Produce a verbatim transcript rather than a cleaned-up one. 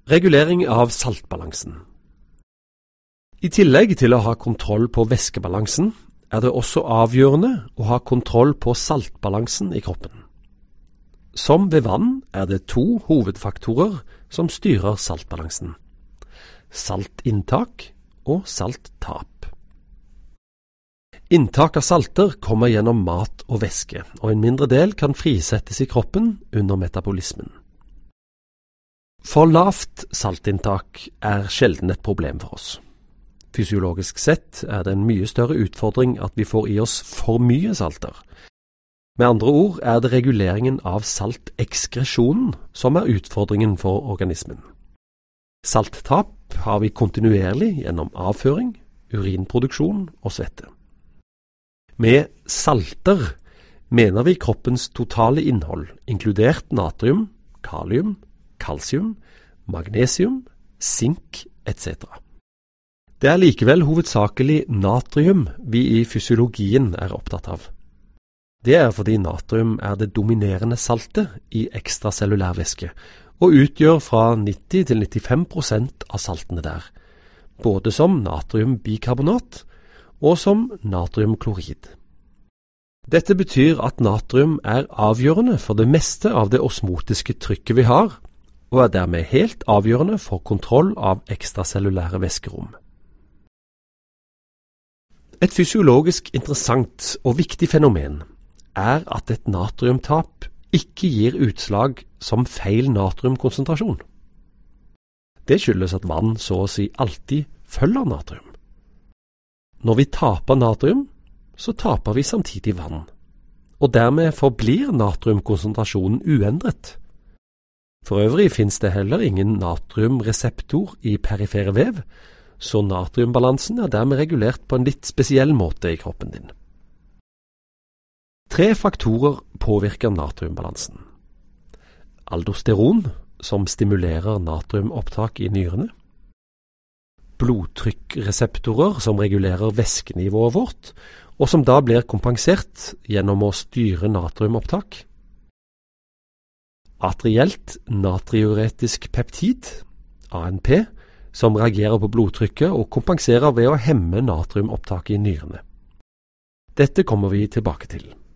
Regulering av saltbalansen. I tillegg til å ha kontroll på væskebalansen, er det også avgjørende å ha kontroll på saltbalansen i kroppen. Som ved vann er det to hovedfaktorer som styrer saltbalansen: saltinntak og salttap. Inntak av salter kommer gjennom mat og væske, og en mindre del kan frisettes i kroppen under metabolismen. For lavt saltinntak er sjelden et problem for oss. Fysiologisk sett er det en mye større utfordring at vi får i oss for mye salter. Med andre ord er det reguleringen av saltekskresjonen som er utfordringen for organismen. Salttap har vi kontinuerlig gjennom avføring, urinproduksjon og svette. Med salter mener vi kroppens totale innhold, inkludert natrium, kalium, kalsium, magnesium, sink et cetera. Det er likevel hovedsakelig natrium vi i fysiologien er opptatt av. Det er fordi natrium er det dominerende saltet i ekstracellulær væske, og utgjør fra nitti til nittifem prosent av saltene der, både som natriumbikarbonat og som natriumklorid. Dette betyr at natrium er avgjørende for det meste av det osmotiske trykket vi har, og er dermed helt avgjørende for kontroll av ekstracellulære væskerom. Et fysiologisk interessant og viktig fenomen er at et natriumtap ikke gir utslag som feil natriumkonsentrasjon. Det skyldes at vann så å si alltid følger natrium. Når vi taper natrium, så taper vi samtidig vann, og dermed forblir natriumkonsentrasjonen uendret. For øvrig finnes det heller ingen natriumreseptor i perifere vev, så natriumbalansen er dermed regulert på en litt spesiell måte i kroppen din. Tre faktorer påvirker natriumbalansen. Aldosteron, som stimulerer natriumopptak i nyrene. Blodtrykkreseptorer, som regulerer væskenivået vårt, og som da blir kompensert gjennom å styre natriumopptak. Atrielt natriuretisk peptid, A N P, som reagerer på blodtrykket og kompenserer ved å hemme natriumopptaket i nyrene. Dette kommer vi tilbake til.